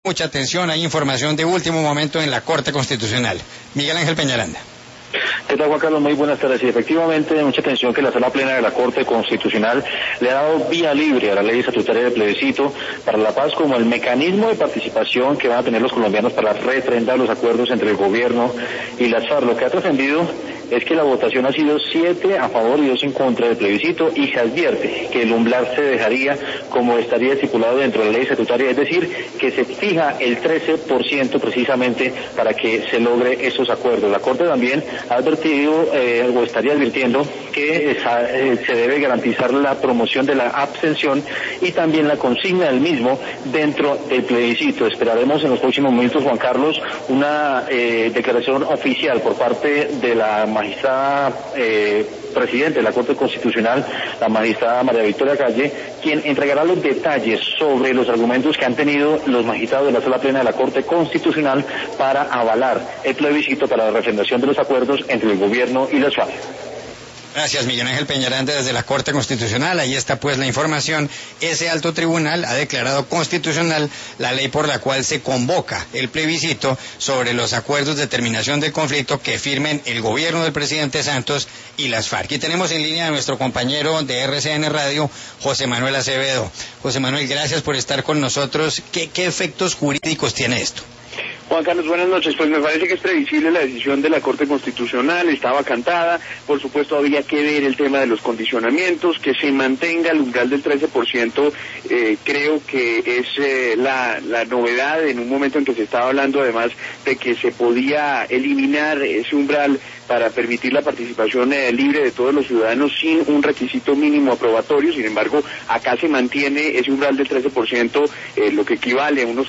Mucha atención, hay información de último momento en la Corte Constitucional. Miguel Ángel Peñaranda. ¿Qué tal, Juan Carlos? Muy buenas tardes. Y efectivamente, mucha atención que la Sala Plena de la Corte Constitucional le ha dado vía libre a la Ley Estatutaria de Plebiscito para la Paz como el mecanismo de participación que van a tener los colombianos para refrendar los acuerdos entre el gobierno y las FARC. Lo que ha trascendido es que la votación ha sido 7 a favor y 2 en contra del plebiscito, y se advierte que el umbral se dejaría como estaría estipulado dentro de la ley estatutaria, es decir, que se fija el 13% precisamente para que se logre esos acuerdos. La Corte también ha advertido o estaría advirtiendo que se debe garantizar la promoción de la abstención y también la consigna del mismo dentro del plebiscito. Esperaremos en los próximos minutos, Juan Carlos, una declaración oficial por parte de la magistrada presidente de la Corte Constitucional, la magistrada María Victoria Calle, quien entregará los detalles sobre los argumentos que han tenido los magistrados de la Sala Plena de la Corte Constitucional para avalar el plebiscito para la refrendación de los acuerdos entre el gobierno y las FARC. Gracias, Miguel Ángel Peñaranda, desde la Corte Constitucional. Ahí está pues la información. Ese alto tribunal ha declarado constitucional la ley por la cual se convoca el plebiscito sobre los acuerdos de terminación del conflicto que firmen el gobierno del presidente Santos y las FARC. Y tenemos en línea a nuestro compañero de RCN Radio, José Manuel Acevedo. José Manuel, gracias por estar con nosotros. ¿Qué efectos jurídicos tiene esto? Juan Carlos, buenas noches. Pues me parece que es previsible la decisión de la Corte Constitucional, estaba cantada. Por supuesto, había que ver el tema de los condicionamientos, que se mantenga el umbral del 13%. Creo que es la novedad en un momento en que se estaba hablando además de que se podía eliminar ese umbral para permitir la participación libre de todos los ciudadanos sin un requisito mínimo aprobatorio. Sin embargo, acá se mantiene ese umbral del 13%, lo que equivale a unos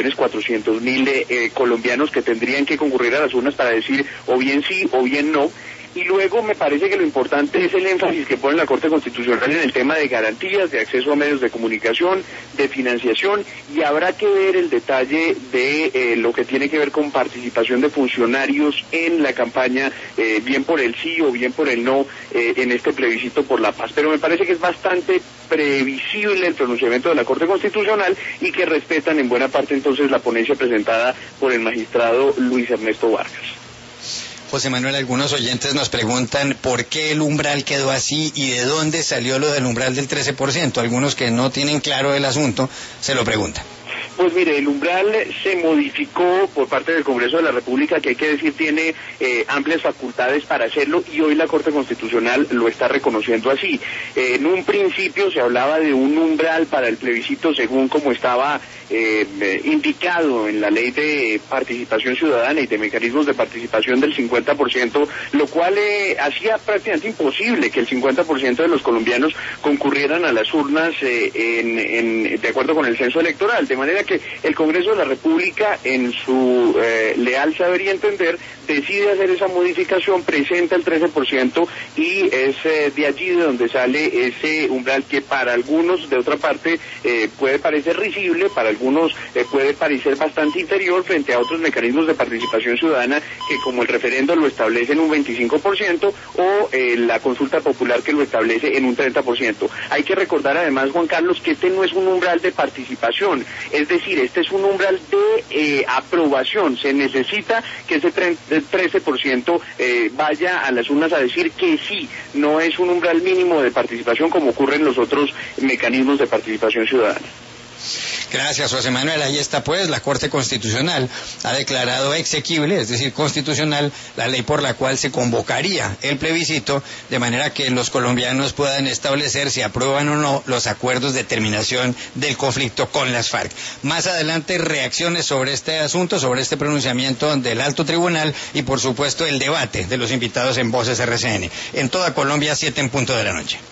4.400.000 colombianos que tendrían que concurrir a las urnas para decir o bien sí o bien no. Y luego me parece que lo importante es el énfasis que pone la Corte Constitucional en el tema de garantías, de acceso a medios de comunicación, de financiación, y habrá que ver el detalle de lo que tiene que ver con participación de funcionarios en la campaña, bien por el sí o bien por el no, en este plebiscito por la paz. Pero me parece que es bastante previsible el pronunciamiento de la Corte Constitucional y que respetan en buena parte entonces la ponencia presentada por el magistrado Luis Ernesto Vargas. José Manuel, algunos oyentes nos preguntan por qué el umbral quedó así y de dónde salió lo del umbral del 13%. Algunos que no tienen claro el asunto se lo preguntan. Pues mire, el umbral se modificó por parte del Congreso de la República, que hay que decir tiene amplias facultades para hacerlo, y hoy la Corte Constitucional lo está reconociendo así. En un principio se hablaba de un umbral para el plebiscito según como estaba indicado en la Ley de Participación Ciudadana y de Mecanismos de Participación del 50%, lo cual hacía prácticamente imposible que el 50% de los colombianos concurrieran a las urnas de acuerdo con el censo electoral, de manera que el Congreso de la República, en su leal saber y entender, decide hacer esa modificación, presenta el 13%, y es de allí de donde sale ese umbral que para algunos, de otra parte, puede parecer risible, para algunos puede parecer bastante inferior frente a otros mecanismos de participación ciudadana que, como el referendo, lo establece en un 25% o la consulta popular, que lo establece en un 30%. Hay que recordar además, Juan Carlos, que este no es un umbral de participación, es decir, este es un umbral de aprobación. Se necesita que ese 13% vaya a las urnas a decir que sí, no es un umbral mínimo de participación como ocurre en los otros mecanismos de participación ciudadana. Gracias, José Manuel. Ahí está pues, la Corte Constitucional ha declarado exequible, es decir, constitucional, la ley por la cual se convocaría el plebiscito, de manera que los colombianos puedan establecer si aprueban o no los acuerdos de terminación del conflicto con las FARC. Más adelante, reacciones sobre este asunto, sobre este pronunciamiento del alto tribunal y, por supuesto, el debate de los invitados en Voces RCN. En toda Colombia, 7 en punto de la noche.